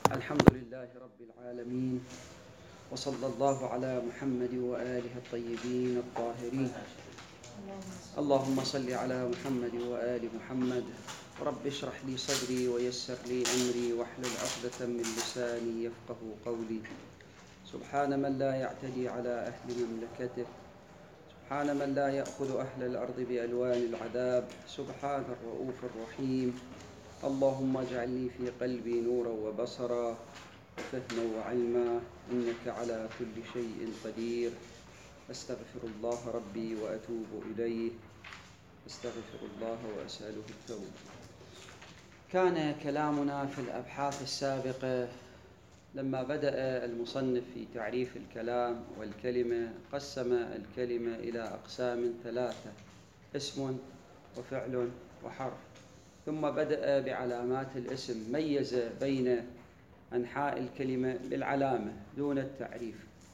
الحمد لله رب العالمين، وصلى الله على محمد وآله الطيبين الطاهرين. اللهم صل على محمد وآل محمد. رب اشرح لي صدري ويسر لي أمري واحلل عقدة من لساني يفقه قولي. سبحان من لا يعتدي على أهل مملكته، سبحان من لا يأخذ أهل الأرض بألوان العذاب، سبحان الرؤوف الرحيم. اللهم اجعلني في قلبي نورا وبصرا وفهما وعلما، إنك على كل شيء قدير. أستغفر الله ربي وأتوب إليه، أستغفر الله وأسأله التوبة. كان كلامنا في الأبحاث السابقة لما بدأ المصنف في تعريف الكلام والكلمة قسم الكلمة إلى أقسام ثلاثة: اسم وفعل وحرف. ثم بدأ بعلامات الاسم، ميز بين أنحاء الكلمة بالعلامة دون التعريف،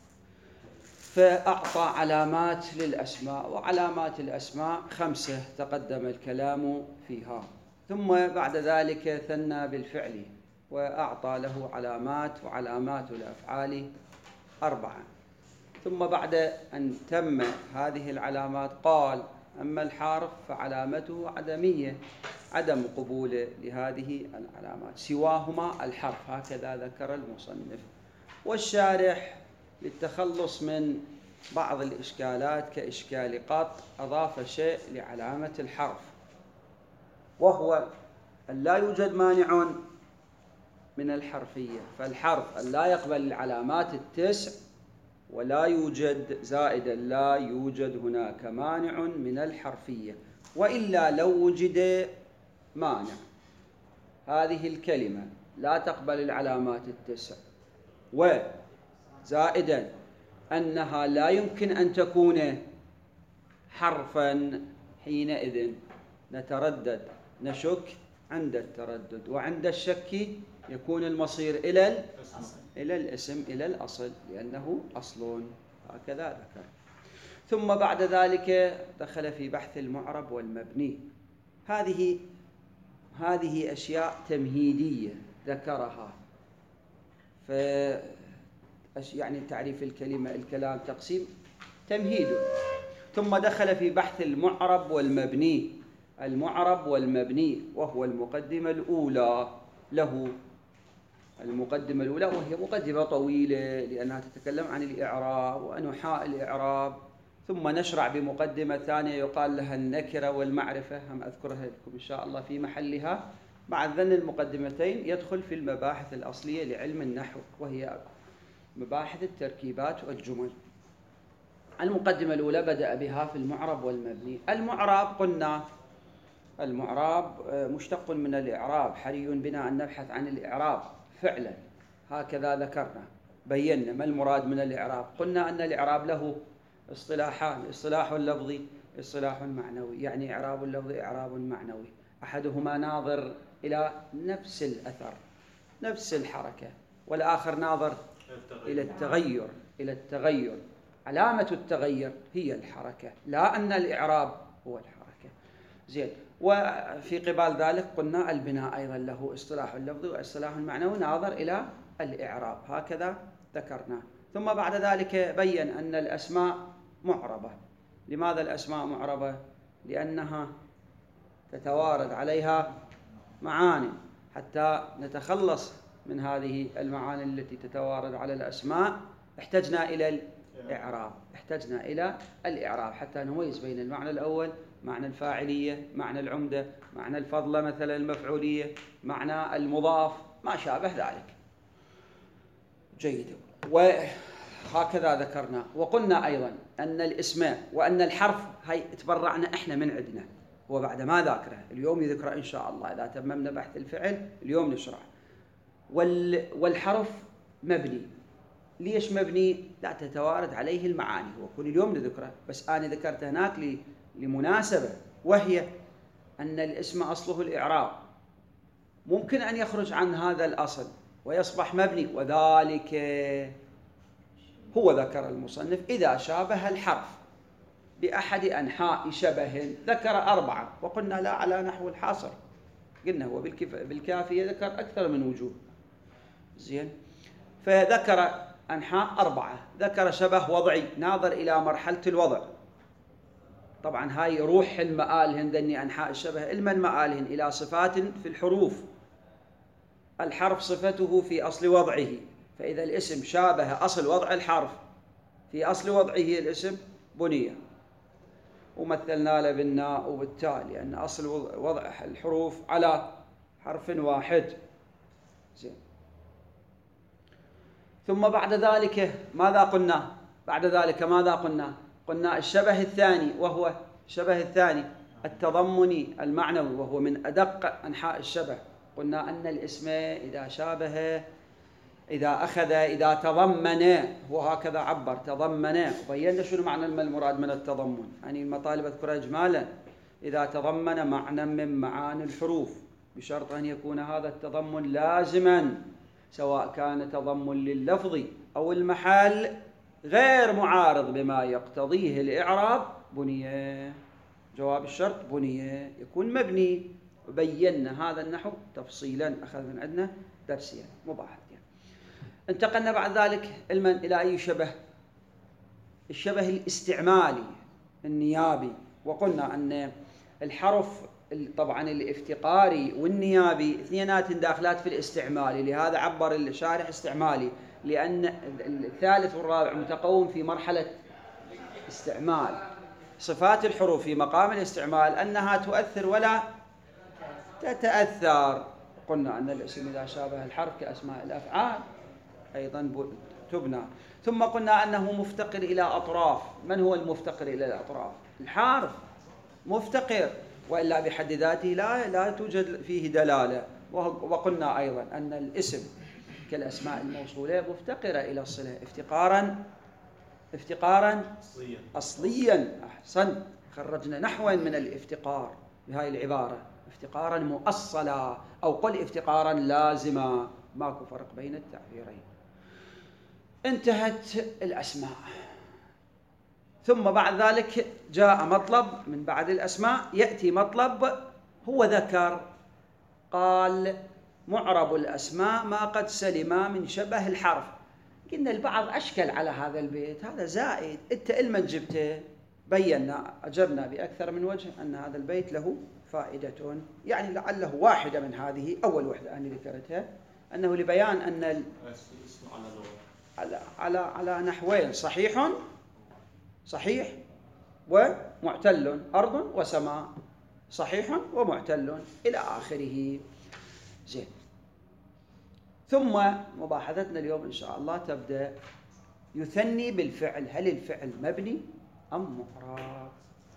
فأعطى علامات للأسماء، وعلامات الأسماء 5 تقدم الكلام فيها. ثم بعد ذلك ثنى بالفعل وأعطى له علامات، وعلامات الأفعال 4. ثم بعد أن تم هذه العلامات قال: أما الحرف فعلامته عدمية، عدم قبول لهذه العلامات، سواهما الحرف. هكذا ذكر المصنف. والشارح للتخلص من بعض الإشكالات كإشكال قط أضاف شيء لعلامة الحرف، وهو أن لا يوجد مانع من الحرفية، فالحرف أن لا يقبل العلامات 9، ولا يوجد زائدا، لا يوجد هناك مانع من الحرفية. وإلا لو وجد مانع، هذه الكلمة لا تقبل العلامات 9، وزائدا أنها لا يمكن أن تكون حرفا، حينئذ نتردد، نشك عند التردد، وعند الشك يكون المصير إلى الاسم، إلى الأصل، لأنه أصل. هكذا ذكر. ثم بعد ذلك دخل في بحث المعرب والمبني. هذه أشياء تمهيدية ذكرها، يعني تعريف الكلمة، الكلام، تقسيم، تمهيد. ثم دخل في بحث المعرب والمبني. المعرب والمبني وهو المقدمة الأولى له. المقدمة الأولى وهي مقدمة طويلة لأنها تتكلم عن الإعراب وأنحاء الإعراب. ثم نشرع بمقدمة ثانية يقال لها النكرة والمعرفة، هم أذكرها لكم إن شاء الله في محلها. بعد ذن المقدمتين يدخل في المباحث الأصلية لعلم النحو، وهي مباحث التركيبات والجمل. المقدمة الأولى بدأ بها في المعرب والمبني. المعرب قلنا المعرب مشتق من الإعراب، حري بنا أن نبحث عن الإعراب فعلا. هكذا ذكرنا، بينا ما المراد من الإعراب. قلنا أن الإعراب له اصطلاحان: اصطلاح لفظي، اصطلاح معنوي. يعني إعراب اللفظي إعراب معنوي، أحدهما ناظر إلى نفس الأثر، نفس الحركة، والآخر ناظر إلى التغير. علامة التغير هي الحركة، لا أن الإعراب هو الحركة. زين. وفي قبال ذلك قلنا البناء أيضا له اصطلاح اللفظي واصطلاح معنوي ناظر إلى الإعراب. هكذا ذكرنا. ثم بعد ذلك بين أن الأسماء معربة. لماذا الأسماء معربة؟ لأنها تتوارد عليها معاني. حتى نتخلص من هذه المعاني التي تتوارد على الأسماء احتجنا إلى الإعراب حتى نميز بين المعنى الأول، معنى الفاعلية، معنى العمدة، معنى الفضلة مثلا المفعولية، معنى المضاف، ما شابه ذلك. جيد. وهكذا ذكرنا. وقلنا أيضا أن الاسماء وأن الحرف هاي تبرعنا إحنا من عندنا، وبعد ما ذاكره اليوم يذكره إن شاء الله. إذا تممنا بحث الفعل اليوم نشرح. والحرف مبني. ليش مبني؟ لا تتوارد عليه المعاني، وكل اليوم نذكره، بس أنا ذكرت هناك لمناسبة، وهي أن الاسم أصله الإعراب، ممكن أن يخرج عن هذا الأصل ويصبح مبني، وذلك هو ذكر المصنف إذا شابه الحرف بأحد أنحاء شبه. ذكر 4، وقلنا لا على نحو الحاصر، قلنا هو بالكافية ذكر أكثر من وجوه. زين. فذكر أنحاء 4. ذكر شبه وضعي ناظر إلى مرحلة الوضع. طبعا هاي روح المآل هندني أنحاء الشبه المن مآلهن إلى صفات في الحروف. الحرف صفته في أصل وضعه، فإذا الاسم شابه أصل وضع الحرف في أصل وضعه الاسم بني، ومثلنا له بالناء وبالتاء لأن أصل وضع الحروف على حرف واحد. زين. ثم بعد ذلك ماذا قلنا؟ قلنا الشبه الثاني، وهو الشبه الثاني التضمني المعنوي، وهو من أدق أنحاء الشبه. قلنا أن الاسم إذا شابه، إذا تضمن، وهكذا عبر تضمن، وبينا شنو معنى المراد من التضمن. يعني المطالب أذكرها إجمالا: إذا تضمن معنى من معاني الحروف، بشرط أن يكون هذا التضمن لازما، سواء كان تضمن لللفظ أو المحل، غير معارض بما يقتضيه الإعراب، بني. جواب الشرط بني، يكون مبني. وبينا هذا النحو تفصيلا، أخذ من عندنا درسيا مباحث. انتقلنا بعد ذلك إلى أي شبه؟ الشبه الاستعمالي النيابي. وقلنا أن الحرف طبعا الافتقاري والنيابي اثنينات داخلات في الاستعمالي، لهذا عبر الشارح استعمالي، لأن الثالث والرابع متقوم في مرحلة استعمال. صفات الحروف في مقام الاستعمال أنها تؤثر ولا تتأثر. قلنا أن الاسم إذا شابه الحرف كأسماء الأفعال أيضا تبنى. ثم قلنا أنه مفتقر إلى أطراف. من هو المفتقر إلى الأطراف؟ الحرف مفتقر، وإلا بحد ذاته لا توجد فيه دلالة. وقلنا أيضا أن الاسم كالأسماء الموصولة مفتقرة إلى الصلة افتقارا أصليا. أحسن، خرجنا نحوا من الافتقار بهذه العبارة: افتقارا مؤصلا، أو قل افتقارا لازما، ماكو فرق بين التعبيرين. انتهت الأسماء. ثم بعد ذلك جاء مطلب من بعد الأسماء، يأتي مطلب هو ذكر، قال: معرب الأسماء ما قد سلم من شبه الحرف. قلنا البعض أشكل على هذا البيت، هذا زائد، أنت إلما جبته. بينا أجبنا بأكثر من وجه أن هذا البيت له فائدة، يعني لعله واحدة من هذه، أول وحدة أنا ذكرتها، أنه لبيان أن على نحوين: صحيح ومعتل، أرض وسماء، صحيح ومعتل إلى آخره. زين. ثم مباحثتنا اليوم إن شاء الله تبدأ يثني بالفعل. هل الفعل مبني أم معرب؟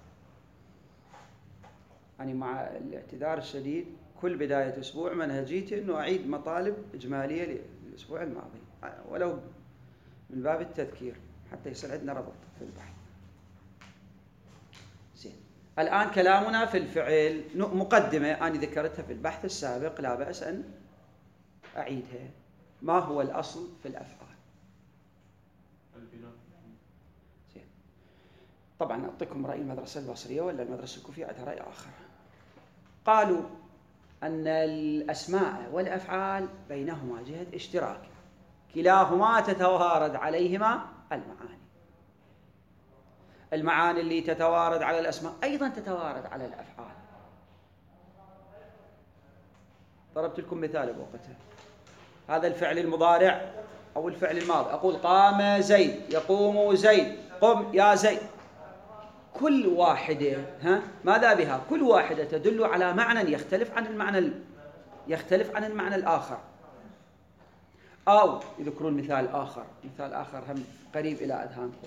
يعني مع الاعتذار الشديد كل بداية أسبوع منهجيتي أنه أعيد مطالب إجمالية للأسبوع الماضي، ولو من باب التذكير حتى يصير عندنا ربط في البحث. زين. الآن كلامنا في الفعل. مقدمة أنا ذكرتها في البحث السابق، لا بأس أن أعيدها. ما هو الأصل في الأفعال؟ البناء. زين. طبعا أعطيكم رأي المدرسة البصرية ولا المدرسة الكوفية، عندها رأي آخر. قالوا أن الأسماء والأفعال بينهما جهة اشتراك، كلاهما تتوارد عليهما المعاني اللي تتوارد على الأسماء أيضا تتوارد على الأفعال. ضربت لكم مثال بوقتها، هذا الفعل المضارع أو الفعل الماضي، أقول قام زيد، يقوم زيد، قم يا زيد. كل واحدة ماذا بها؟ كل واحدة تدل على معنى يختلف عن المعنى الآخر. أو يذكرون مثال آخر هم قريب إلى أذهانكم: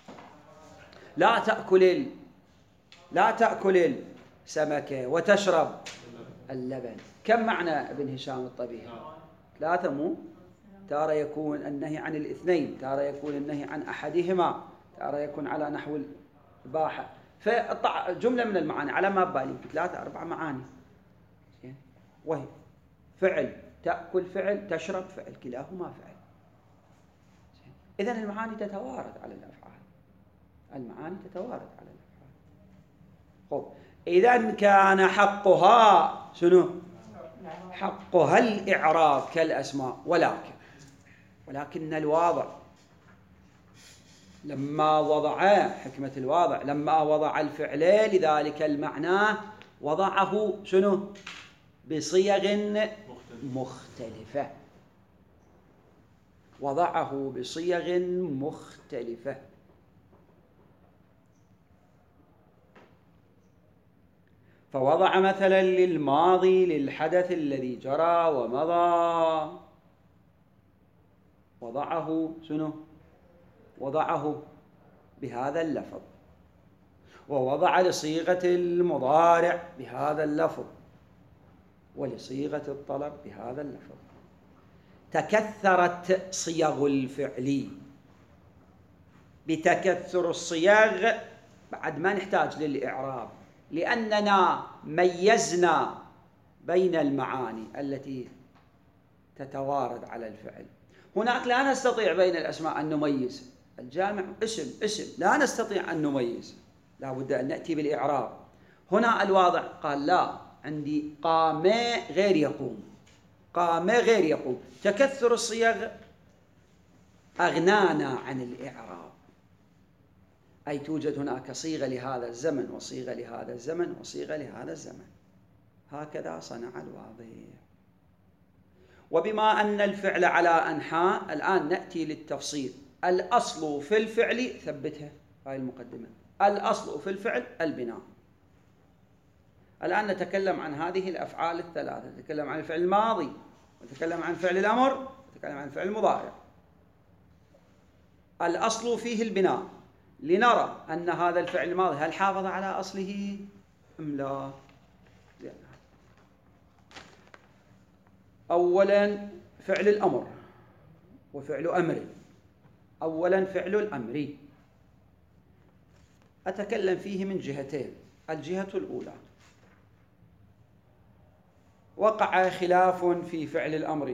لا تأكل السمكة وتشرب اللبن. كم معنى ابن هشام الطبيعي؟ 3 مو؟ تارة يكون النهي عن الاثنين، تارة يكون النهي عن أحدهما، تارة يكون على نحو الإباحة. فجملة من المعاني على ما ببالي 3-4 معاني. وهي فعل، تأكل فعل، تشرب فعل، كلاهما فعل. إذن المعاني تتوارد على الأفعال. خب، إذن كان حقها شنو؟ حقها الإعراب كالأسماء. ولكن ولكن الواضع لما وضع حكمة الواضع لما وضع الفعل لذلك المعنى وضعه شنو؟ بصيغ مختلفة. وضعه بصيغ مختلفة. فوضع مثلا للماضي للحدث الذي جرى ومضى وضعه شنو؟ وضعه بهذا اللفظ. ووضع لصيغة المضارع بهذا اللفظ ولصيغة الطلب بهذا اللفظ. تكثرت صيغ الفعل. بتكثر الصيغ بعد ما نحتاج للإعراب، لأننا ميزنا بين المعاني التي تتوارد على الفعل. هناك لا نستطيع بين الأسماء أن نميز. الجامع اسم لا نستطيع أن نميز، لا بد أن نأتي بالإعراب. هنا الواضع قال لا، عندي قام غير يقوم، قام غير يقوم. تكثر الصيغ أغنانا عن الإعراب، أي توجد هناك صيغة لهذا الزمن وصيغة لهذا الزمن وصيغة لهذا الزمن. هكذا صنع الواضع. وبما أن الفعل على أنحاء، الآن نأتي للتفصيل. الأصل في الفعل، ثبتها هاي المقدمة، الأصل في الفعل البناء. الآن نتكلم عن هذه الأفعال الثلاثة، نتكلم عن الفعل الماضي، نتكلم عن فعل الأمر، نتكلم عن فعل المضارع. الأصل فيه البناء، لنرى أن هذا الفعل الماضي هل حافظ على أصله أم لا. أولا فعل الأمر وفعل أمر. أولا فعل الأمر أتكلم فيه من جهتين. الجهة الأولى، وقع خلاف في فعل الأمر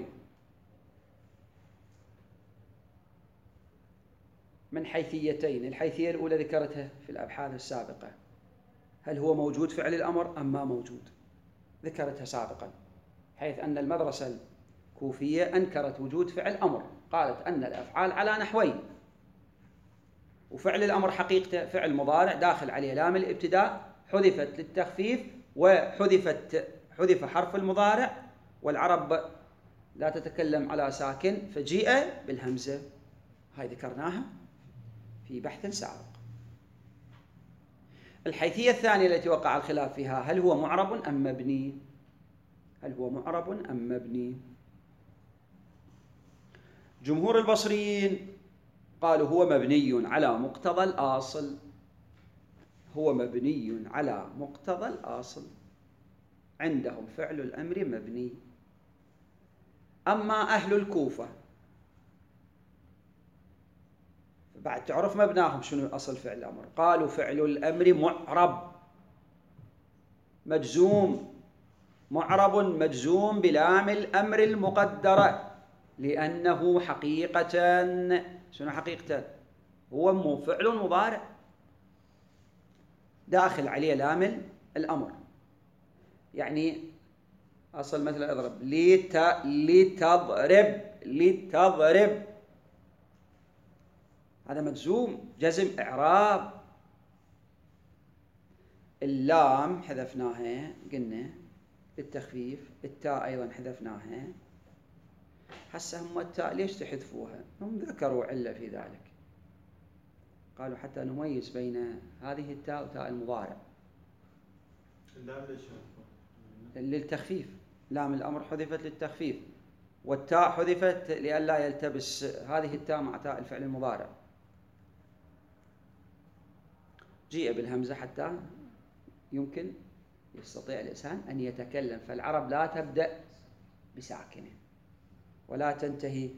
من حيثيتين. الحيثية الأولى ذكرتها في الأبحاث السابقة، هل هو موجود فعل الأمر أم ما موجود؟ ذكرتها سابقا، حيث أن المدرسة الكوفية أنكرت وجود فعل أمر، قالت أن الأفعال على نحوين، وفعل الأمر حقيقته فعل مضارع داخل عليه لام الابتداء حذفت للتخفيف، حذف حرف المضارع، والعرب لا تتكلم على ساكن فجيء بالهمزة. هاي ذكرناها في بحث سابق. الحيثية الثانية التي وقع الخلاف فيها، هل هو معرب أم مبني؟ هل هو معرب أم مبني؟ جمهور البصريين قالوا هو مبني على مقتضى الأصل. هو مبني على مقتضى الأصل، عندهم فعل الأمر مبني. أما أهل الكوفة بعد تعرف مبناهم شنو أصل فعل الأمر، قالوا فعل الأمر معرب مجزوم، معرب مجزوم بلام الأمر المقدرة، لأنه حقيقة شنو حقيقة؟ هو فعل مضارع داخل عليه لام الأمر. يعني أصل مثلا اضرب لتضرب، هذا مجزوم جزم إعراب. اللام حذفناها قلنا للتخفيف، التاء أيضا حذفناها. هسه هم التاء ليش تحذفوها؟ هم ذكروا علة في ذلك، قالوا حتى نميز بين هذه التاء وتاء المضارع. للتخفيف، لام الأمر حذفت للتخفيف، والتاء حذفت لئلا يلتبس هذه التاء مع تاء الفعل المضارع. جيء بالهمزة حتى يمكن يستطيع الإنسان أن يتكلم. فالعرب لا تبدأ بساكنة ولا تنتهي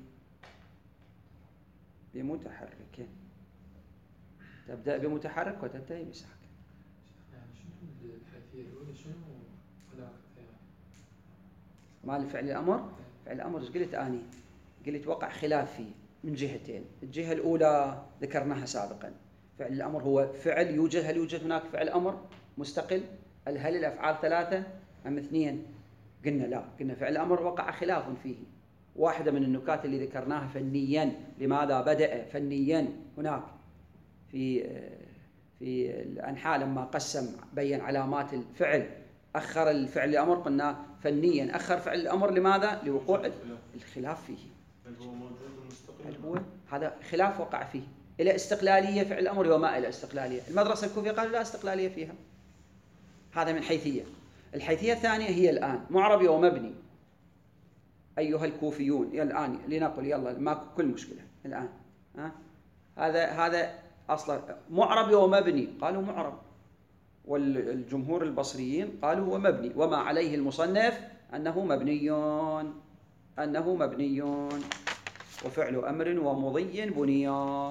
بمتحرك، تبدأ بمتحرك وتنتهي بساكن. يعني شنو الحيثية الأولى، شنو علاقتها مال فعل الأمر؟ فعل الأمر قلت أني قلت وقع خلاف فيه من جهتين. الجهة الأولى ذكرناها سابقا، فعل الأمر هو فعل يوجد. هل يوجد هناك فعل أمر مستقل؟ هل الأفعال ثلاثة أم اثنين؟ قلنا لا، قلنا فعل الأمر وقع خلاف فيه، واحدة من النكات اللي ذكرناها فنيا، لماذا بدأ فنيا هناك في الأنحاء لما قسم بين علامات الفعل، أخر الفعل الأمر، قلنا فنيا أخر فعل الأمر، لماذا؟ لوقوع الخلاف فيه. هل هو موجود مستقل؟ هل هو هذا خلاف وقع فيه إلى استقلالية فعل الأمر وما إلى استقلالية. المدرسة الكوفية قالوا لا استقلالية فيها. هذا من حيثية. الحيثية الثانية هي الآن معربي ومبني. أيها الكوفيون الآن لنقل يلا ما كل مشكلة الآن هذا أصلا معربي ومبني، قالوا معرب، والجمهور البصريين قالوا هو مبني، وما عليه المصنف أنه مبني وفعل أمر ومضي بنيا.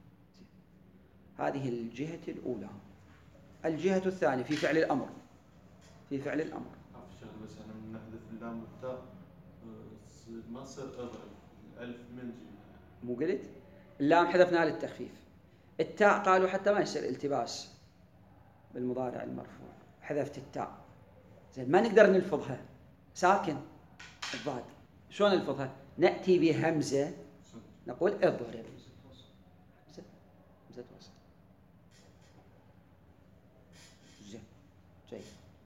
هذه الجهة الأولى. الجهة الثانية في فعل الأمر. بس أنا من نحذف اللام والتاء ما تصير أضرب الألف من جهة. مو قلت؟ اللام حذفناها للتخفيف. التاء قالوا حتى ما يصير التباس بالمضارع المرفوع، حذفت التاء زين ما نقدر نلفظها ساكن الضاد. شلون نلفظها؟ نأتي بهمزة نقول اضرب، همزة وصل. زين جيد.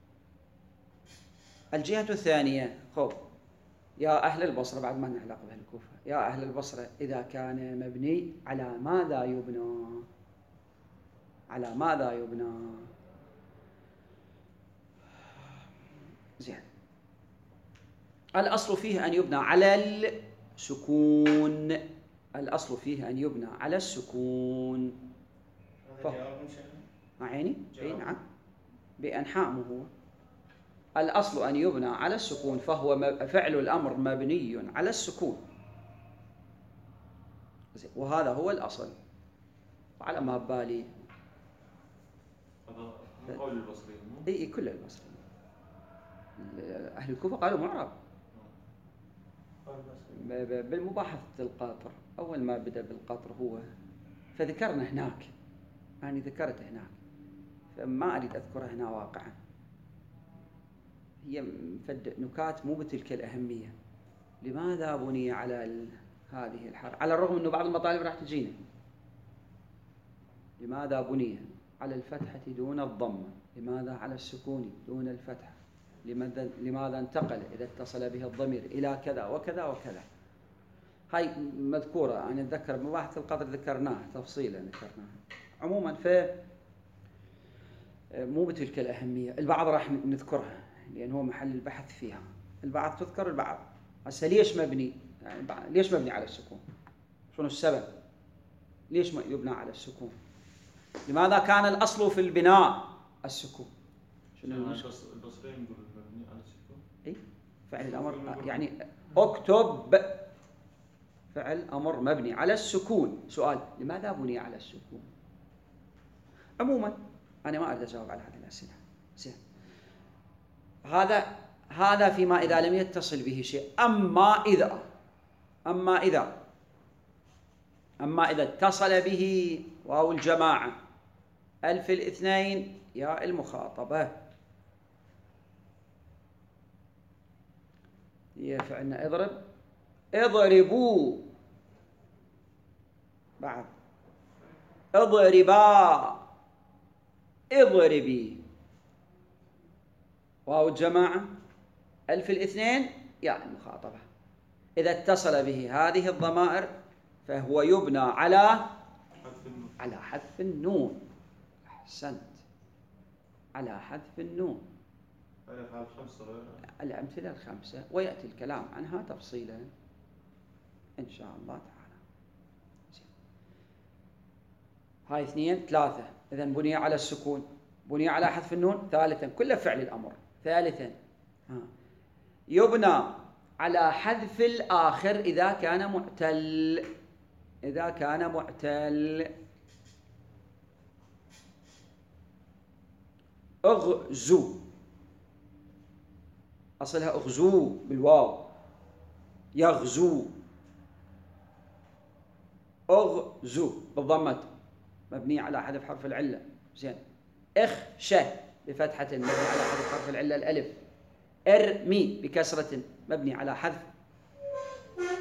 الجهة الثانية خب يا أهل البصرة، بعد ما لنا علاقة بهالكوفة، يا أهل البصرة إذا كان مبني على ماذا يبنى؟ على ماذا يبنى؟ زين. الأصل فيه أن يبنى على السكون. الأصل فيه أن يبنى على السكون. مع عيني؟ أي نعم، بأنحاء هو. الأصل أن يبنى على السكون، فهو فعل الأمر مبني على السكون، وهذا هو الأصل. وعلى ما بالي هذا من قول البصريين. اي كل البصريين. أهل الكوفة قالوا معرب بالمباحثة القاطر. أول ما بدأ بالقطر هو، فذكرنا هناك، يعني ذكرت هناك، فما أريد أذكرها هنا واقعا. هي نكات مو بتلك الأهمية. لماذا بني على هذه الحرف، على الرغم أنه بعض المطالب راح تجينا؟ لماذا بني على الفتحة دون الضمة؟ لماذا على السكون دون الفتحة؟ لماذا انتقل إذا اتصل به الضمير إلى كذا وكذا وكذا؟ هاي مذكورة، أنا أتذكر بمباحث القدر ذكرناها تفصيلا، ذكرناها عموما. مو بتلك الأهمية. البعض راح نذكرها لأن هو محل البحث فيها. البعض تذكر البعض. هسه ليش مبني؟ يعني ليش مبني على السكون؟ شنو السبب؟ ليش يبنى على السكون؟ لماذا كان الأصل في البناء السكون؟ شنو البصريين يقولون مبني على السكون؟ اي فعل الأمر، يعني اكتب فعل أمر مبني على السكون. سؤال: لماذا بني على السكون؟ عموما أنا ما أريد أجاوب على هذه الأسئلة. زين، هذا فيما إذا لم يتصل به شيء. أما إذا اتصل به واو الجماعة، ألف الاثنين، ياء المخاطبة، هي فعلنا اضربوا، بعد اضربا، اضربي، واو الجماعة، ألف الاثنين، ياء المخاطبة. إذا اتصل به هذه الضمائر فهو يبنى على حذف النون. أحسنت، على حذف النون. الأمثلة الخمسة، ويأتي الكلام عنها تفصيلا إن شاء الله تعالى. هاي 2 3. إذن بني على السكون، بني على حذف النون. ثالثا، كل فعل الأمر. ثالثا، يبنى على حذف الآخر إذا كان معتل. اغزو، أصلها اغزو بالواو، يغزو، اغزو بالضمة مبني على حذف حرف العلة. زين. اخشى بفتحة مبني على حذف حرف العلة الألف. ارمي بكسرة مبني على حذف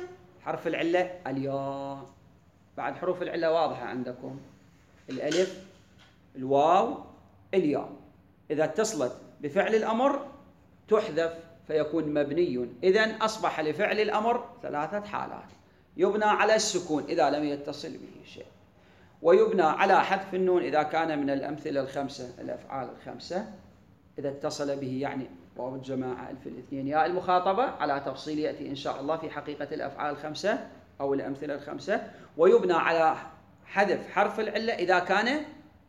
حرف العلة الياء. بعد حروف العلة واضحة عندكم، الألف، الواو، الياء. إذا اتصلت بفعل الأمر تحذف فيكون مبني. إذن أصبح لفعل الأمر 3 حالات: يبنى على السكون إذا لم يتصل به شيء، ويبنى على حذف النون إذا كان من الأمثلة الخمسة، الأفعال الخمسة، إذا اتصل به يعني واو الجماعة، ألف الاثنين، ياء المخاطبة، على تفصيل يأتي إن شاء الله في حقيقة الأفعال الخمسة أو الأمثلة الخمسة. ويبنى على حذف حرف العلة إذا كان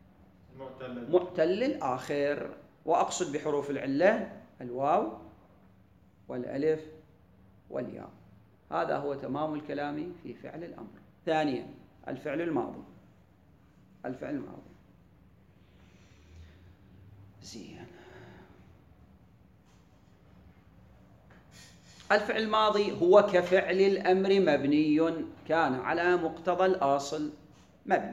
معتل الآخر، وأقصد بحروف العلة الواو والألف والياء. هذا هو تمام الكلام في فعل الأمر. ثانيا الفعل الماضي. الفعل الماضي زين. الفعل الماضي هو كفعل الأمر مبني كان على مقتضى الأصل مبني.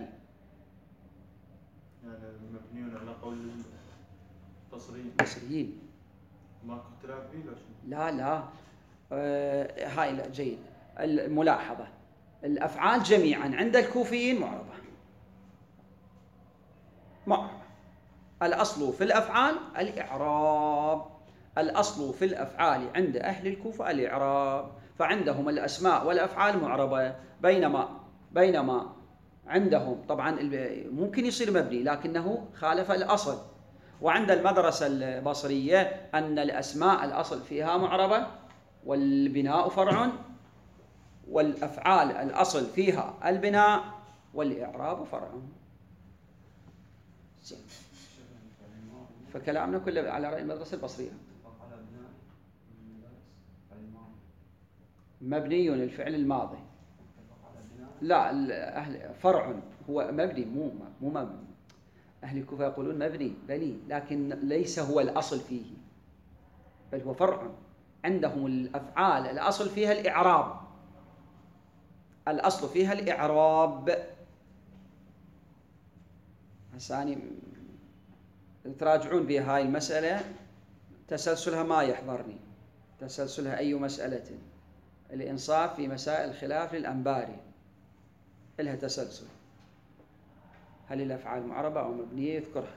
يعني مبني على قول البصريين. ماكو اختلاف فيه ولا شنو؟ لا هاي لا جيد. الملاحظة الأفعال جميعا عند الكوفيين معربة. الأصل في الأفعال الإعراب. الأصل في الأفعال عند أهل الكوفة الإعراب، فعندهم الأسماء والأفعال معربة، بينما عندهم طبعا ممكن يصير مبني لكنه خالف الأصل. وعند المدرسة البصرية أن الأسماء الأصل فيها معربة والبناء فرع، والأفعال الأصل فيها البناء والإعراب فرع. فكلامنا كله على رأي المدرسة البصرية. مبني الفعل الماضي. لا فرع، هو مبني مو مبني. أهل الكوفة يقولون مبني بني، لكن ليس هو الأصل فيه، بل هو فرع. عندهم الأفعال الأصل فيها الإعراب، الأصل فيها الإعراب. هساني تراجعون بهاي المسألة، تسلسلها ما يحضرني، تسلسلها أي مسألة. الإنصاف في مسائل الخلاف للأنباري لها تسلسل، هل الأفعال معربة أو مبنية يذكرها.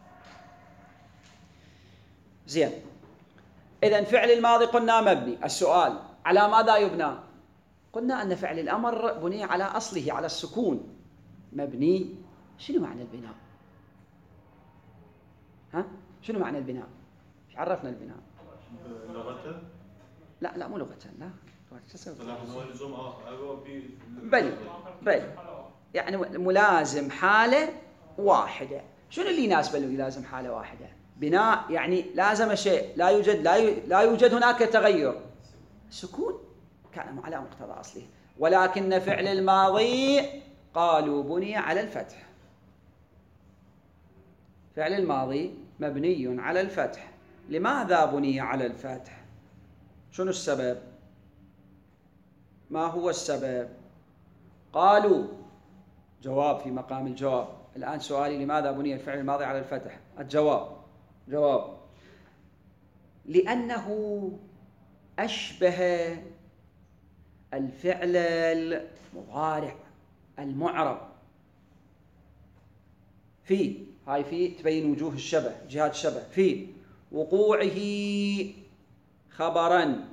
زين. إذن فعل الماضي قلنا مبني. السؤال على ماذا يبنى؟ قلنا أن فعل الأمر بني على أصله على السكون. مبني، شنو معنى البناء؟ شنو معنى البناء؟ ايش عرفنا البناء؟ لغته؟ لا مو لغة، لا. بل يعني ملازم حالة واحدة. شنو اللي يناسبه اللي يلازم حالة واحدة؟ بناء يعني لازم شيء لا يوجد هناك تغير، سكون كان على مقتضى أصله. ولكن فعل الماضي قالوا بني على الفتح. فعل الماضي مبني على الفتح. لماذا بني على الفتح؟ شنو السبب؟ ما هو السبب؟ قالوا جواب في مقام الجواب. الآن سؤالي لماذا بني الفعل الماضي على الفتح؟ جواب لأنه أشبه الفعل المضارع المعرب في تبين وجوه الشبه، جهات الشبه، في وقوعه خبرا،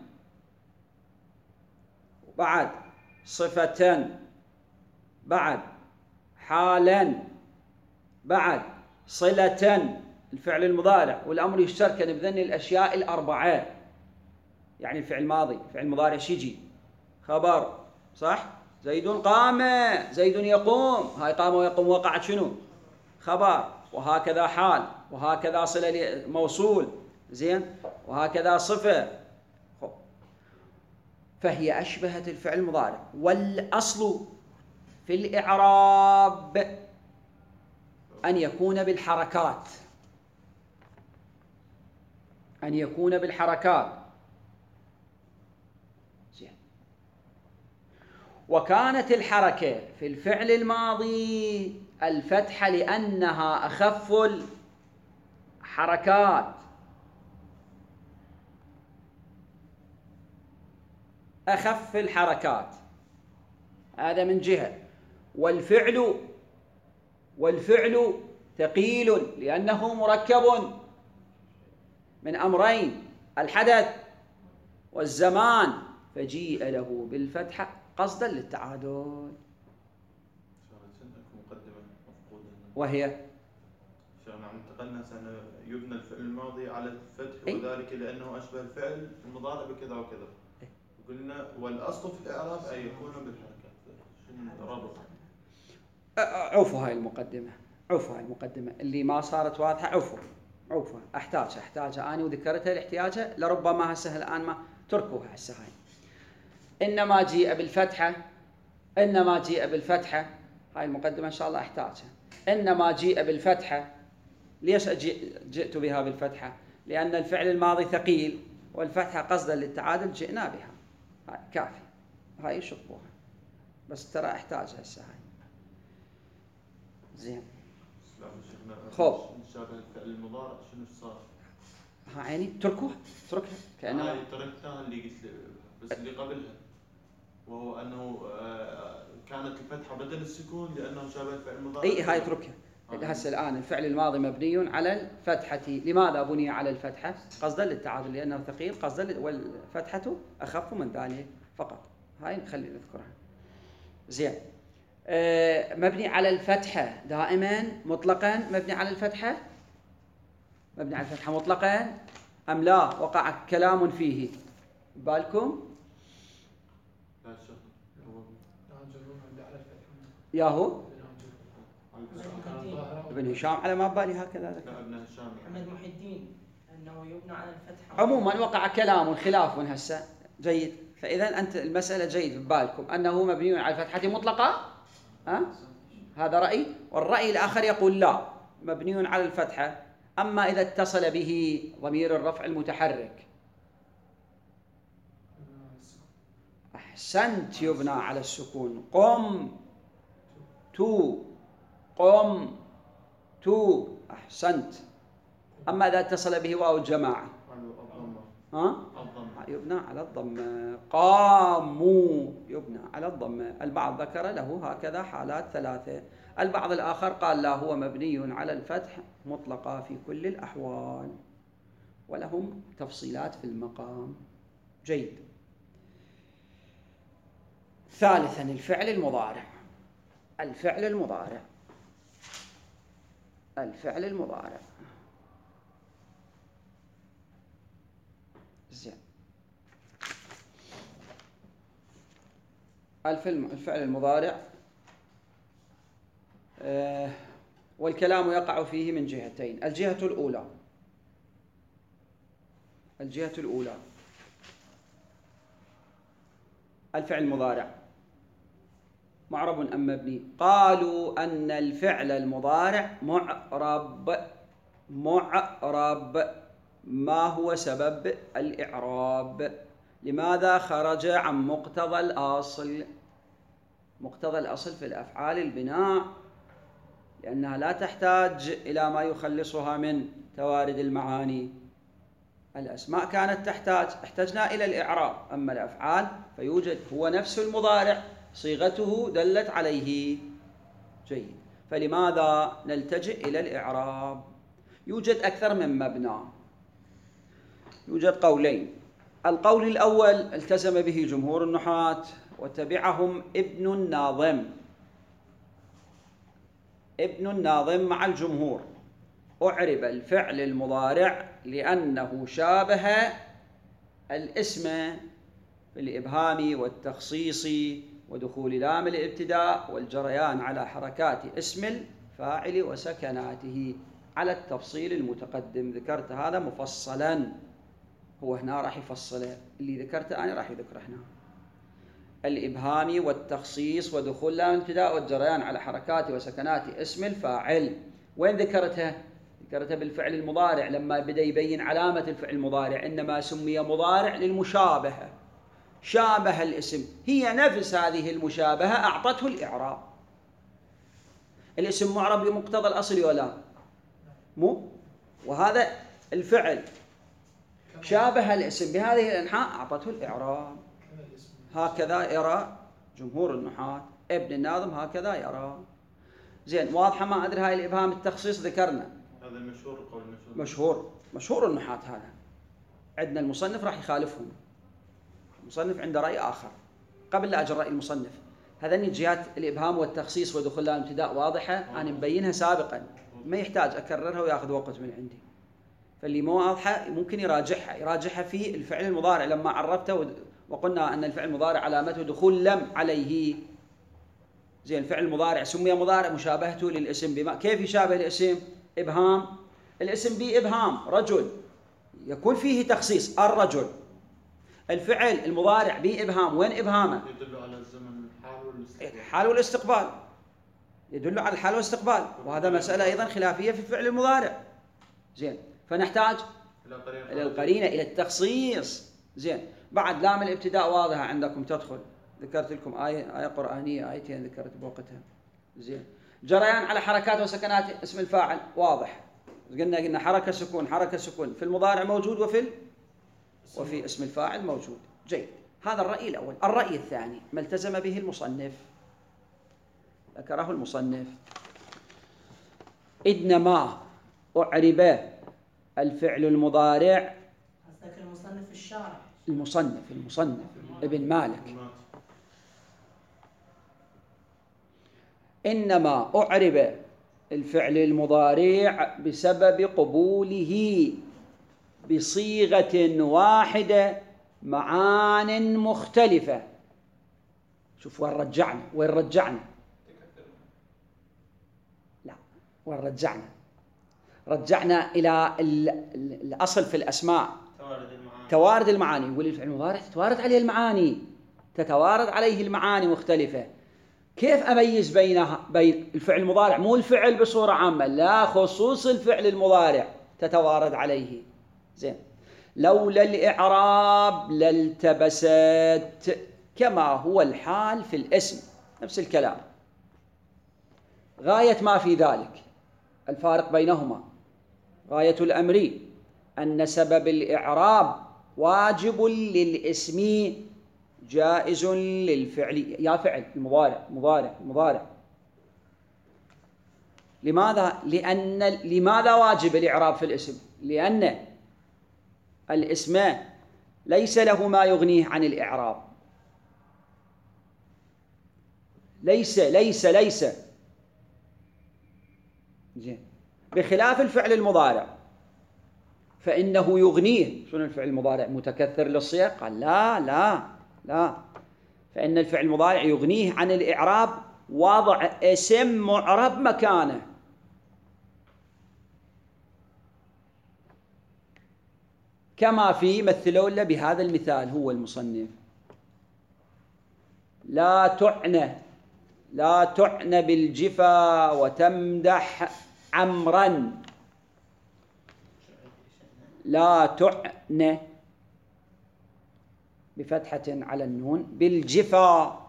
بعد صفة، بعد حالا، بعد صلة. الفعل المضارع والأمر يشتركان بذن الأشياء الأربعة. يعني الفعل الماضي، الفعل المضارع شيجي خبر، صح؟ زيد قام، زيد يقوم. هاي قام ويقوم وقعت شنو؟ خبر. وهكذا حال، وهكذا صلة موصول، زين، وهكذا صفة. فهي أشبهت الفعل المضارع. والأصل في الإعراب أن يكون بالحركات، أن يكون بالحركات. زين. وكانت الحركة في الفعل الماضي الفتحة لأنها أخف الحركات. أخف الحركات. هذا من جهة. والفعل ثقيل لأنه مركب من أمرين: الحدث والزمان، فجيء له بالفتحة قصدا للتعادل. وهي عم انتقلنا سنة يبنى الفعل الماضي على الفتح، وذلك لأنه أشبه الفعل المضارع بكذا وكذا. قلنا والأصل في الإعراب أن يكون بالحركات. رابط عوفوا هاي المقدمة اللي ما صارت واضحة. عوفوا أحتاجها أنا وذكرتها لاحتياجها، لربما هسه الآن ما تركوها هسه. هاي إنما جيء بالفتحة هاي المقدمة إن شاء الله أحتاجها. إنما جيء بالفتحة. ليش جئت بها بالفتحة؟ لأن الفعل الماضي ثقيل والفتحة قصدا للتعادل جئنا بها. هاي كافي، هاي شطبوها، بس ترى أحتاجها هسه. هاي زين. خوب شابه الفعل المضارع شنو صار؟ ها عيني تركها كأنه تركتها اللي قلت بس اللي قبلها، وهو أنه كانت الفتحة بدل السكون لأنه شابه الفعل المضارع. اي هاي اتركها. هسه الآن الفعل الماضي مبني على الفتحة. لماذا بني على الفتحة؟ قصدا للتعادل، لأنه ثقيل قصدا والفتحة أخف من ذلك فقط. هاي نخلي نذكرها. زين. مبني على الفتحة دائما مطلقا. مبني على الفتحة مطلقا أم لا وقع كلام فيه؟ بالكم ياهو ابن هشام على ما بالي هكذا ذكر. محمد محي الدين أنه يبنى على الفتحة. عموما وقع كلام خلاف هسه. جيد. فإذا أنت المسألة جيد ببالكم أنه مبني على الفتحة مطلقة. هذا رأي. والرأي الآخر يقول لا، مبني على الفتحة، أما إذا اتصل به ضمير الرفع المتحرك. أحسنت، يبنى على السكون. قمت أحسنت. أما إذا اتصل به واو الجماعة يبنى على الضمة. قاموا يبنى على الضمة. البعض ذكر له هكذا حالات ثلاثة، البعض الآخر قال لا، هو مبني على الفتح مطلقة في كل الأحوال، ولهم تفصيلات في المقام. جيد. ثالثا الفعل المضارع. زين. الفعل المضارع والكلام يقع فيه من جهتين. الجهة الأولى الفعل المضارع معرب أم مبني؟ قالوا أن الفعل المضارع معرب. ما هو سبب الإعراب؟ لماذا خرج عن مقتضى الأصل؟ مقتضى الأصل في الأفعال البناء، لأنها لا تحتاج إلى ما يخلصها من توارد المعاني. الأسماء كانت احتجنا إلى الإعراب، أما الأفعال فيوجد هو نفس المضارع، صيغته دلت عليه. جيد. فلماذا نلتجئ إلى الإعراب؟ يوجد أكثر من مبنى، يوجد قولين. القول الأول التزم به جمهور النحاة وتبعهم ابن الناظم مع الجمهور. أعرب الفعل المضارع لأنه شابه الاسم في الإبهام والتخصيص ودخول لام الابتداء والجريان على حركات اسم الفاعل وسكناته على التفصيل المتقدم. ذكرت هذا مفصلا، هو هنا راح يفصله، اللي ذكرته أنا راح يذكره هنا. الإبهام والتخصيص ودخول لام الابتداء والجريان على حركات وسكنات اسم الفاعل. وين ذكرتها؟ ذكرتها بالفعل المضارع لما بدأ يبين علامة الفعل المضارع، إنما سمي مضارع للمشابهة، شابه الاسم، هي نفس هذه المشابهة أعطته الإعراب. الاسم معرب بمقتضى الأصل ولا مو؟ وهذا الفعل شابه الاسم بهذه الأنحاء أعطته الإعراب. هكذا يرى جمهور النحاة ابن الناظم هكذا يرى. زين واضحة؟ ما أدري هاي الإبهام التخصيص ذكرنا هذا المشهور، قول مشهور النحاة هذا. عندنا المصنف راح يخالفهم، المصنف عنده رأي آخر. قبل لا أجي رأي المصنف، هذني جهات الإبهام والتخصيص ودخول الابتداء واضحة، أنا مبينها سابقا، ما يحتاج أكررها ويأخذ وقت من عندي. فاللي مو واضحة ممكن يراجعها في الفعل المضارع لما عرفته وقلنا أن الفعل المضارع علامته دخول لم عليه. زين الفعل المضارع سمي مضارع مشابهته للاسم بما. كيف يشابه الاسم؟ إبهام. الاسم به إبهام، رجل يكون فيه تخصيص الرجل. الفعل المضارع به إبهام، وين إبهامه؟ يدل على الزمن، الحال والاستقبال، يدل على الحال والاستقبال، وهذا مسألة أيضا خلافية في الفعل المضارع. زين فنحتاج إلى القرينة، إلى التخصيص. زين بعد لام الابتداء واضحة عندكم تدخل، ذكرت لكم آية قرآنية، آيتين ذكرت بوقتها. زين جريان على حركات وسكنات اسم الفاعل واضح، قلنا حركة سكون في المضارع موجود وفي اسم الفاعل موجود. جيد، هذا الرأي الأول. الرأي الثاني ما التزم به المصنف، ذكره المصنف: إنما أعرب الفعل المضارع. قصدك المصنف الشارع؟ المصنف ابن مالك. إنما أعرب الفعل المضارع بسبب قبوله بصيغة واحدة معان مختلفة. شوف وين رجعنا لا، وين رجعنا إلى الأصل في الأسماء، توارد المعاني. يقول الفعل المضارع تتوارد عليه المعاني مختلفة. كيف أميز بين الفعل المضارع، مو الفعل بصورة عامة، لا، خصوص الفعل المضارع تتوارد عليه. زين لولا الإعراب لالتبست، كما هو الحال في الاسم، نفس الكلام. غاية ما في ذلك الفارق بينهما، غاية الأمر أن سبب الإعراب واجب للاسم جائز للفعل. يا فعل المضارع. لماذا واجب الإعراب في الاسم؟ لأن الاسم ليس له ما يغنيه عن الإعراب. ليس زين، بخلاف الفعل المضارع فإنه يغنيه. شنو الفعل المضارع متكثر للصيغ؟ قال لا، فإن الفعل المضارع يغنيه عن الإعراب وضع اسم معرب مكانه. كما في مثلوا له بهذا المثال هو المصنف: لا تعنى بالجفا وتمدح عمرا. لا تعنى بفتحة على النون بالجفا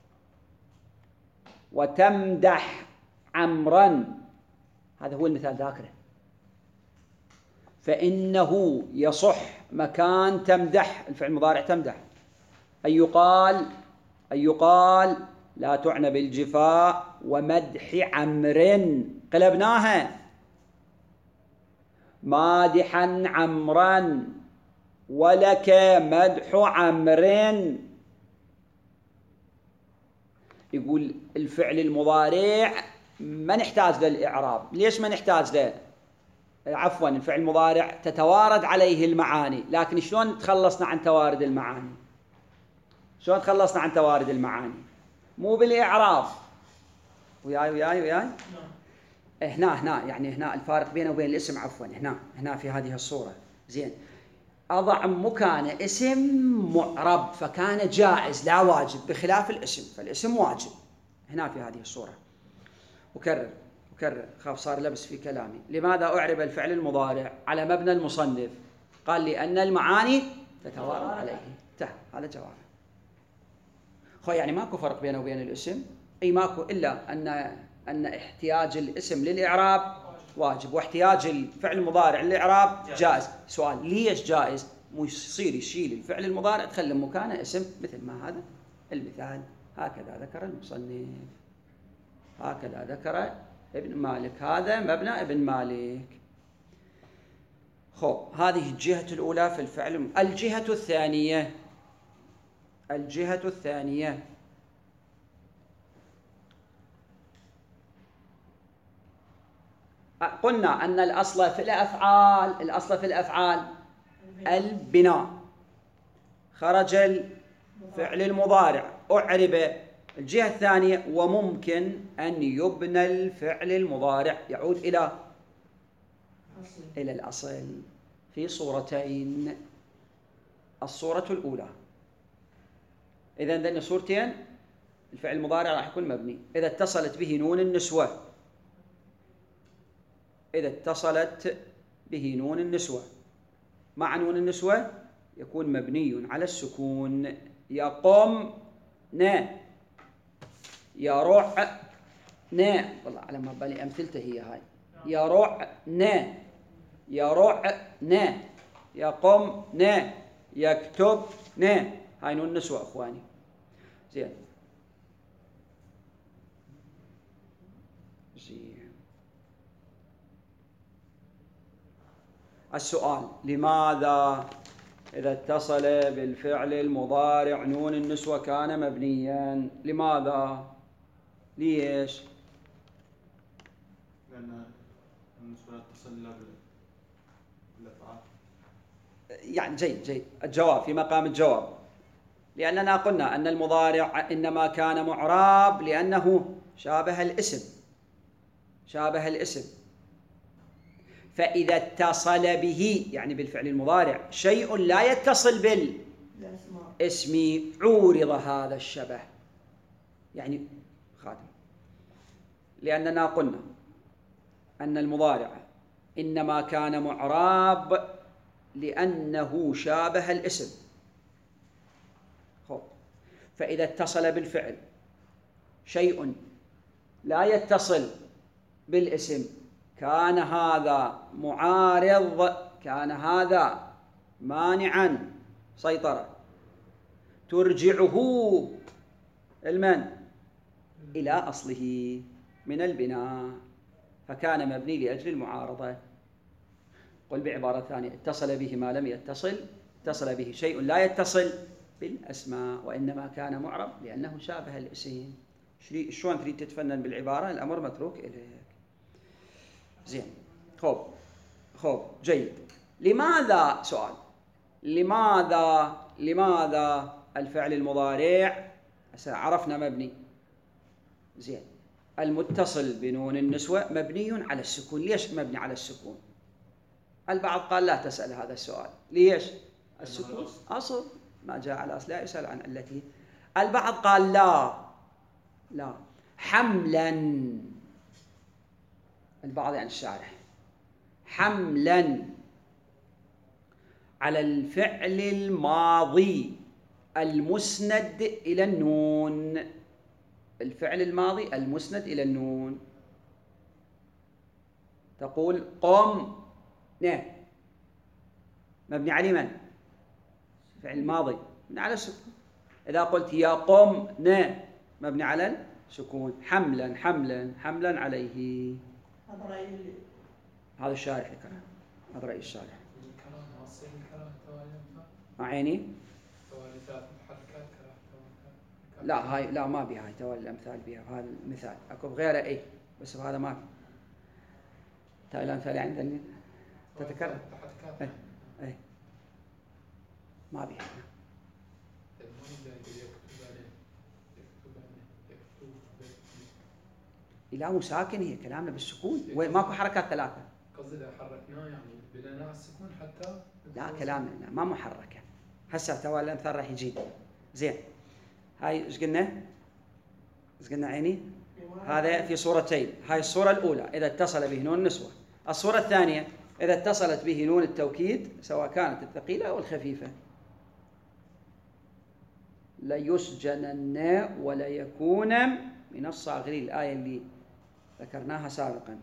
وتمدح عمرا، هذا هو المثال ذاكره. فإنه يصح مكان تمدح، الفعل المضارع تمدح، أن يقال لا تعنى بالجفاء ومدح عمر، قلبناها مادحا عمرا ولك مدح عمر. يقول الفعل المضارع ما نحتاج للإعراب. ليش ما نحتاج له؟ عفوا، الفعل المضارع تتوارد عليه المعاني، لكن شلون تخلصنا عن توارد المعاني؟ مو بالإعراب. وياي هنا يعني هنا الفارق بينه وبين الاسم، عفوا هنا في هذه الصورة. زين أضع مكانه اسم معرب فكان جائز لا واجب، بخلاف الاسم فالاسم واجب هنا في هذه الصورة. أكرر خاف صار لبس في كلامي. لماذا أعرب الفعل المضارع على مبنى المصنف؟ قال لأن المعاني تتوارد عليه. هذا جواب. يعني ماكو فرق بينه وبين الاسم، أي ماكو، إلا أن احتياج الاسم للإعراب واجب واحتياج الفعل المضارع للإعراب جائز. سؤال: ليش جائز؟ مو يصير يشيل الفعل المضارع تخلي مكانه اسم مثل ما هذا المثال هكذا ذكر المصنف، هكذا ذكر ابن مالك، هذا مبنى ابن مالك. خب، هذه الجهة الأولى في الفعل. الجهة الثانية، الجهة الثانية قلنا أن الأصل في الأفعال، الأصل في الأفعال البناء، خرج الفعل المضارع أعرب. الجهة الثانية وممكن أن يبنى الفعل المضارع، يعود إلى الأصل في صورتين. الصورة الأولى، إذا عندنا صورتين، الفعل المضارع راح يكون مبني إذا اتصلت به نون النسوة، إذا اتصلت به نون النسوة. مع نون النسوة يكون مبني على السكون. يقوم نا، يرع نا، والله على ما بالي أمثلته هي هاي. يرع نا، يرع نا، يقوم نا، يكتب نا، هاي نون النسوة أخواني. زين، زين. السؤال: لماذا إذا اتصل بالفعل المضارع نون النسوة كان مبنيا؟ لماذا؟ ليش؟ لأن النسوة تتصل بالأفعال. يعني جيد. الجواب في مقام الجواب، لأننا قلنا أن المضارع إنما كان معراب لأنه شابه الاسم، شابه الاسم. فإذا اتصل به، يعني بالفعل المضارع، شيء لا يتصل بالاسم، عورض هذا الشبه. يعني خادم، لأننا قلنا أن المضارع إنما كان معراب لأنه شابه الاسم. فإذا اتصل بالفعل شيء لا يتصل بالاسم كان هذا معارض، كان هذا مانعا سيطرة، ترجعه المن إلى أصله من البناء، فكان مبني لأجل المعارضة. قل بعبارة ثانية: اتصل به ما لم يتصل، اتصل به شيء لا يتصل بالأسماء وإنما كان معرب لأنه شابه الاسم. شلون تريد تتفنن بالعبارة؟ الأمر متروك إليك. زين، خب جيد. لماذا؟ سؤال: لماذا الفعل المضارع عرفنا مبني؟ زين، المتصل بنون النسوة مبني على السكون. ليش مبني على السكون؟ البعض قال لا تسأل هذا السؤال. ليش؟ السكون أصل، ما جاء على أصل لا يسأل عن علته. البعض قال لا حملا، البعض يعني الشارح، حملا على الفعل الماضي المسند إلى النون، الفعل الماضي المسند إلى النون. تقول قم نا، مبني على من؟ فعل الماضي مبني على السكون. إذا قلت يقم نا، مبني على السكون. حملا عليه. هذا الشارح ذكره، هذا رأي الشارح. الكلام ما تصير الكلام توالي مع عيني. توالي ثلاث محركات كلام. لا هاي لا، ما بيها هاي توالي الأمثال بيها، وهذا المثال أكو بغيره إيه، بس بهذا ما في توالي الأمثال عندنا تتكرر. إيه ما بيها. لا مو ساكن، هي كلامنا بالسكون، وماكو حركات ثلاثة. قصدي إذا حركناه يعني بنينا على السكون حتى. لا كلامنا ما محركة. هسه توالي الأمثال راح يجي. زين، هاي ايش قلنا؟ ايش قلنا عيني؟ هذا في صورتين. هاي الصورة الأولى إذا اتصل به نون النسوة. الصورة الثانية إذا اتصلت به نون التوكيد سواء كانت الثقيلة أو الخفيفة. ليسجنن وليكون من الصاغرين، الآية اللي ذكرناها سابقا.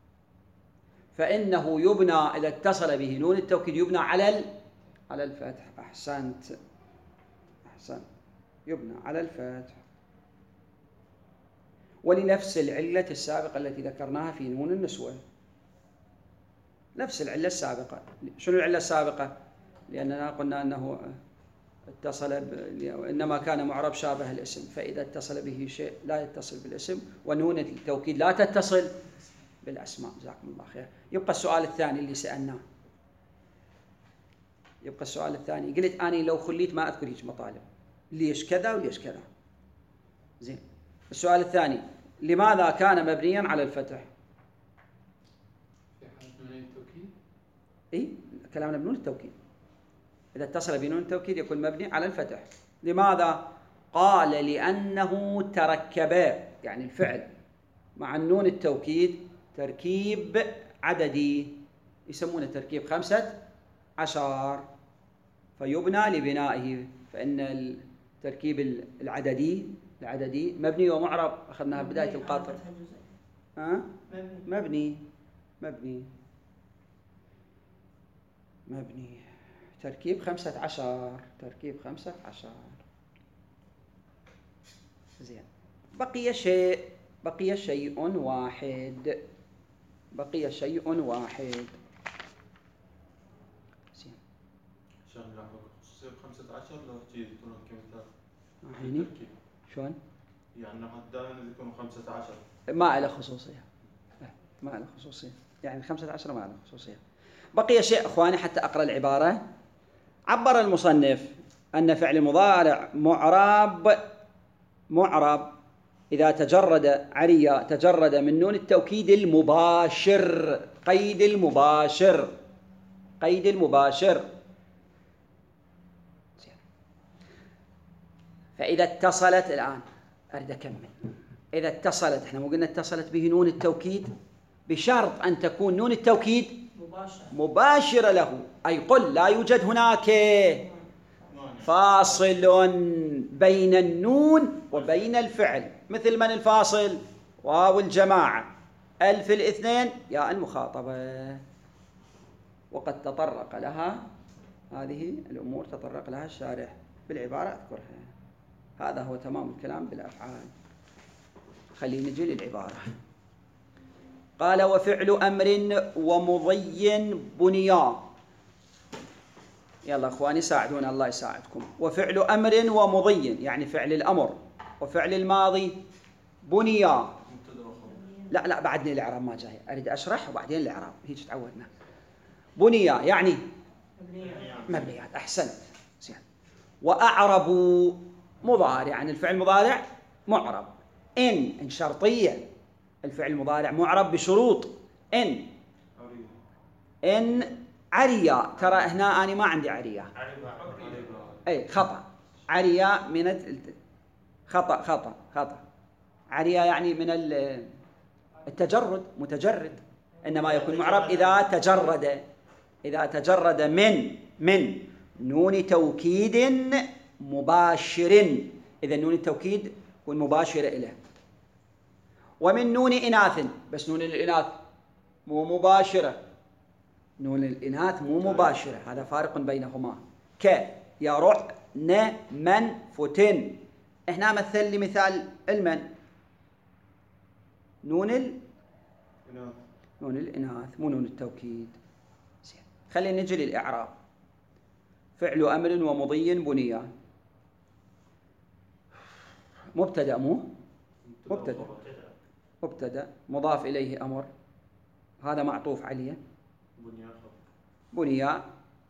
فإنه يبنى إذا اتصل به نون التوكيد يبنى على الفتح. أحسنت، يبنى على الفتح. ولنفس العلة السابقة التي ذكرناها في نون النسوة، نفس العلة السابقة. شنو العلة السابقة؟ لأننا قلنا أنه اتصل إنما كان معرب شابه الاسم، فإذا اتصل به شيء لا يتصل بالاسم، ونون التوكيد لا تتصل بالأسماء. جزاكم الله خير. يبقى السؤال الثاني اللي سألناه، يبقى السؤال الثاني. قلت أنا لو خليت ما أذكر هيك مطالب، ليش كذا وليش كذا. زين. السؤال الثاني، لماذا كان مبنيا على الفتح؟ في حالة نون التوكيد؟ إيه، كلامنا بنون التوكيد. إذا اتصل بنون التوكيد يكون مبني على الفتح. لماذا؟ قال لأنه تركب، يعني الفعل مع النون التوكيد تركيب عددي، يسمونه تركيب 15، فيبنى لبنائه. فإن التركيب العددي مبني ومعرب، أخذناها بداية القاطر. مبني تركيب 15. زين. بقي شيء واحد. زين. عشان نلاحظ خصوصية 15 لو تجي تكون كمثال. يعني شلون؟ يعني دائما يكون 15 ما له خصوصية. يعني 15 ما له خصوصية. بقي شيء أخواني حتى أقرأ العبارة. عبر المصنف أن فعل مضارع معرب إذا تجرد من نون التوكيد المباشر، قيد المباشر. فإذا اتصلت، الآن أريد أكمل، إذا اتصلت، احنا مو قلنا اتصلت به نون التوكيد، بشرط أن تكون نون التوكيد مباشرة له، أي قل لا يوجد هناك فاصل بين النون وبين الفعل. مثل من الفاصل؟ واو الجماعة، ألف الاثنين، ياء المخاطبة. وقد تطرق لها هذه الأمور، تطرق لها الشارح بالعبارة أذكرها. هذا هو تمام الكلام بالأفعال. خلينا نجي للعبارة. قال وفعل أمر ومضي بنيا. يلا أخواني ساعدونا الله يساعدكم. وفعل أمر ومضي يعني فعل الأمر، وفعل الماضي بنيا. لا بعدني الإعراب ما جاي، أريد أشرح وبعدين الإعراب، هيك تعودنا. بنيا يعني مبنيات. أحسنت. زين. وأعربوا مضارع، يعني الفعل مضارع معرب. إن شرطية، الفعل المضارع معرب بشروط. إن عريا، ترى هنا أنا ما عندي عريا، أي خطأ. عريا من خطأ. عريا يعني من التجرد، متجرد، إنما يكون معرب إذا تجرد من نون توكيد مباشر. إذا نون التوكيد يكون مباشرة إليه. ومن نون إناث، بس نون الإناث مو مباشرة، هذا فارق بينهما. يرعن من فتن. احنا مثل لي مثال المن، نون الإناث مو نون التوكيد. زين. خلينا نجي للإعراب. فعل أمر ومضي بنيا. مبتدأ مضاف إليه أمر، هذا معطوف عليه. بنيا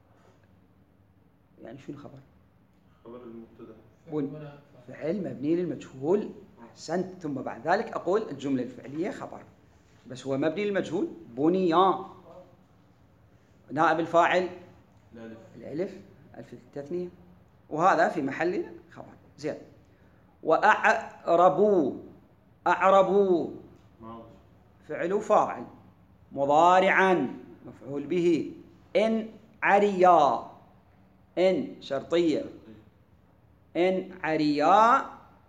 يعني شو الخبر؟ خبر المبتدأ. فعل مبني للمجهول. أحسنت. ثم بعد ذلك أقول الجملة الفعلية خبر، بس هو مبني للمجهول. بنيا. نائب الفاعل الألف، ألف التثنية، وهذا في محل خبر. زين. وأعربوا فعل فاعل مضارعا مفعول به. إن عريا، إن شرطية، إن عريا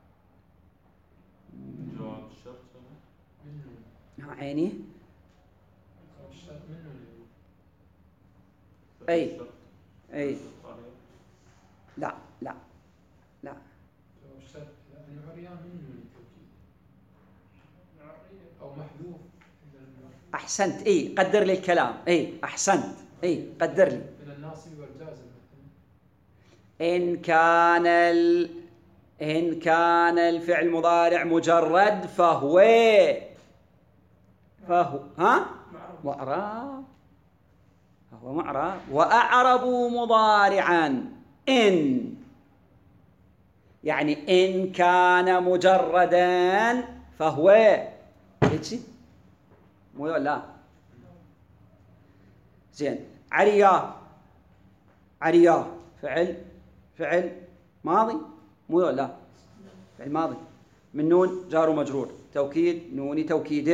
جواب الشرط عيني. أي لا جواب الشرط لأنه عريان من نون التوكيد. أحسنت. إيه قدر لي الكلام. إيه أحسنت. إيه قدر لي. من الناصب والجازم. إن كان الفعل مضارع مجرد فهو ها معرب. فهو معرب. وأعربوا مضارعا إن، يعني إن كان مجردا فهو هيك مو لا. زين. عريا فعل ماضي مو لا، فعل ماضي من نون جار ومجرور، توكيد نون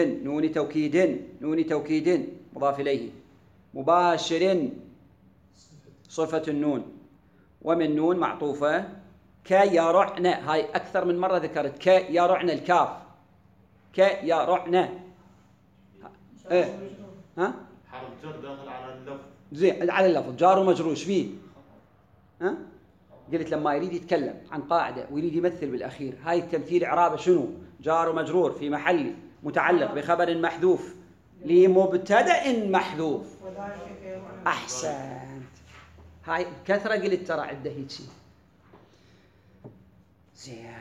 توكيد مضاف إليه، مباشر صفة النون، ومن نون معطوفة، كيرعن. هاي أكثر من مرة ذكرت كيرعن الكاف، كيرعن. إيه ها حرف جر داخل على اللفظ. زين على اللفظ جار ومجرور ايش فيه؟ ها قلت لما يريد يتكلم عن قاعدة ويريد يمثل بالأخير، هاي التمثيل إعرابه شنو؟ جار ومجرور في محل متعلق بخبر محذوف لمبتدأ محذوف. أحسنت. هاي كثرة قلت ترى عده هيك شيء. زين.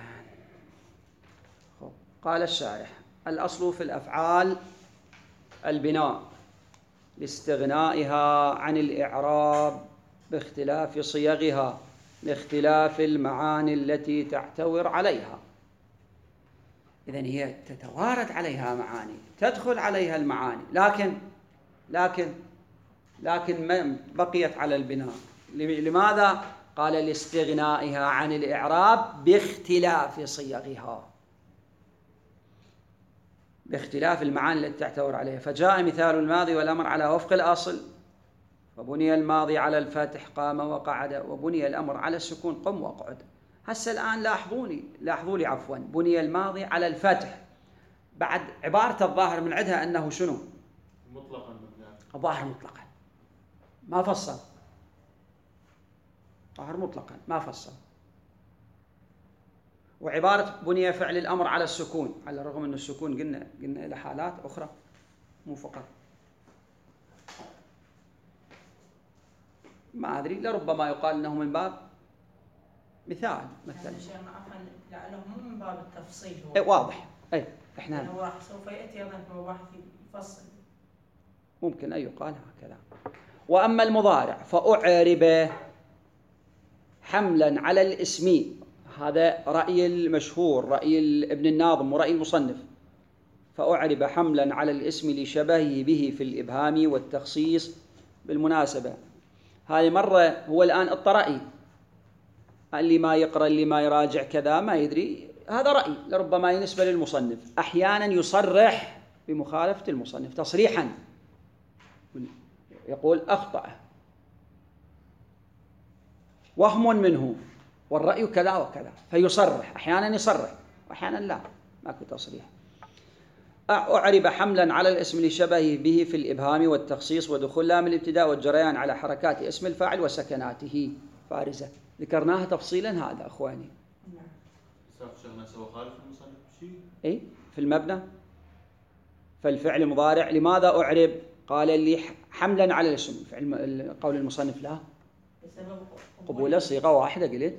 قال الشارح: الأصل في الأفعال البناء لاستغنائها عن الإعراب باختلاف صيغها لاختلاف المعاني التي تحتوي عليها. إذن هي تتوارد عليها معاني، تدخل عليها المعاني، لكن ما بقيت على البناء. لماذا؟ قال لاستغنائها عن الإعراب باختلاف صيغها، باختلاف المعاني التي تحتوي عليها. فجاء مثال الماضي والأمر على وفق الأصل، فبني الماضي على الفتح قام وقعد، وبني الأمر على السكون قم وقعد. هسه الآن لاحظوا لي عفوا، بني الماضي على الفتح، بعد عبارة الظاهر من عندها أنه شنو؟ مطلقا. الظاهر مطلقا ما فصل، ظاهر مطلقا ما فصل. وعبارة بني فعل الأمر على السكون، على الرغم أن السكون قلنا إلى حالات أخرى مو فقط. ما أدري، لربما يقال أنه من باب مثال مثلا. لأنه مو من باب التفصيل هو. إيه واضح. إيه إحنا هو سوف يأتي أيضا في مباحث يفصل. ممكن أن يقال هكذا. وأما المضارع فأعرب حملا على الاسم، هذا رأي المشهور، رأي ابن الناظم ورأي المصنف. فأعرب حملا على الاسم لشبهه به في الإبهام والتخصيص. بالمناسبة هذه مرة هو الآن الطرائي، اللي ما يقرأ اللي ما يراجع كذا ما يدري، هذا رأي لربما ينسبة للمصنف. أحيانا يصرح بمخالفة المصنف تصريحا، يقول أخطأ وهم منه والرأي كذا وكذا، فيصرح، أحيانا يصرح وأحيانا لا، ماكو تصريح. أعرب حملا على الاسم لشبهه به في الإبهام والتخصيص ودخول لام الابتداء والجريان على حركات اسم الفاعل وسكناته فارزة. ذكرناها تفصيلا هذا أخواني. شيخنا سوى خالف المصنف شيء؟ إيه في المبنى. فالفعل مضارع لماذا أعرب؟ قال لي حملا على الاسم. فعل قول المصنف لا، قبول صيغة واحدة قلت.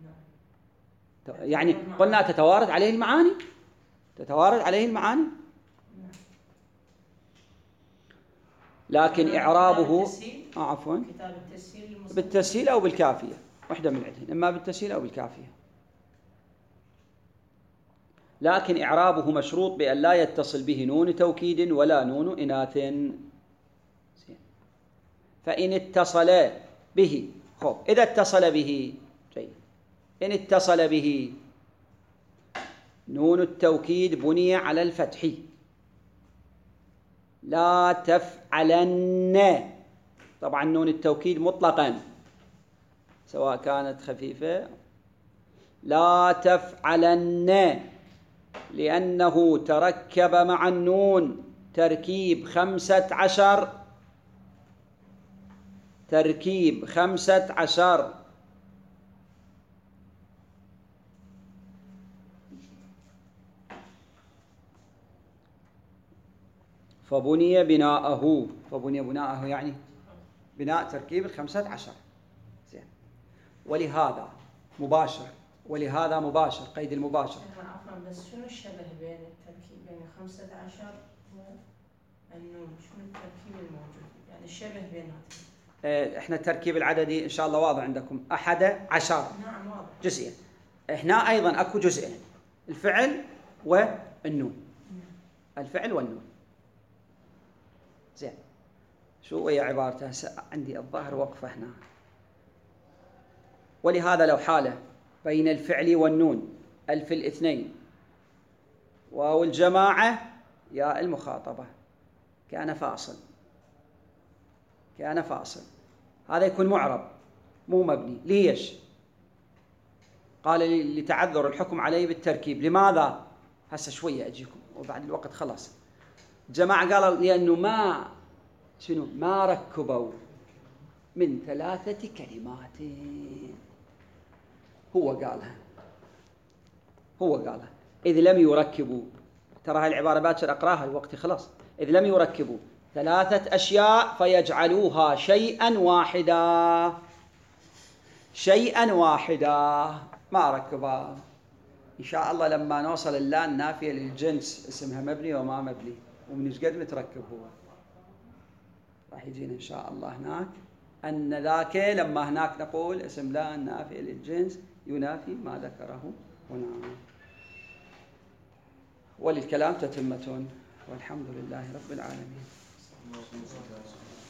يعني قلنا تتوارد عليه المعاني، لكن إعرابه عفوا بالتسهيل أو بالكافية، واحدة من عندهن، إما بالتسهيل أو بالكافية. لكن إعرابه مشروط بأن لا يتصل به نون توكيد ولا نون إناث. فإن اتصل به، إذا اتصل به جيد، إن اتصل به نون التوكيد بني على الفتح. لا تفعلن، طبعا نون التوكيد مطلقا سواء كانت خفيفة. لا تفعلن لأنه تركب مع النون تركيب 15. فبني بناءه. فبني بناءه يعني بناء تركيب 15. زين. ولهذا مباشر، ولهذا مباشر، قيد المباشر. عفوا، بس شنو الشبه بين التركيب بين 15 والنون؟ شنو التركيب الموجود؟ يعني الشبه بيناتهم. احنا التركيب العددي ان شاء الله واضح عندكم 11. نعم واضح. جزئين. هنا ايضا اكو جزئين، الفعل والنون. الفعل والنون. زين. شو هي عبارته؟ عندي الظاهر وقفه هنا. ولهذا لو حاله بين الفعل والنون الف الاثنين واو الجماعه ياء المخاطبه كان فاصل. كان فاصل. هذا يكون معرب مو مبني. ليش؟ قال لي لتعذر الحكم عليه بالتركيب. لماذا؟ هسه شويه اجيكم وبعد الوقت خلاص. الجماعه قالوا لانه ما ركبوا من 3 كلمات. هو قالها إذ لم يركبوا. ترى هاي العبارة باكر أقراها الوقت خلاص. إذ لم يركبوا 3 أشياء فيجعلوها شيئا واحدا. شيئا واحدا ما ركبا. إن شاء الله لما نوصل اللام النافية للجنس اسمها مبني وما مبني ومن قد متركب هو راح يجينا إن شاء الله هناك أن ذاك لما هناك نقول اسم لا النافية للجنس ينافي ما ذكره هنا. وللكلام تتمة والحمد لله رب العالمين.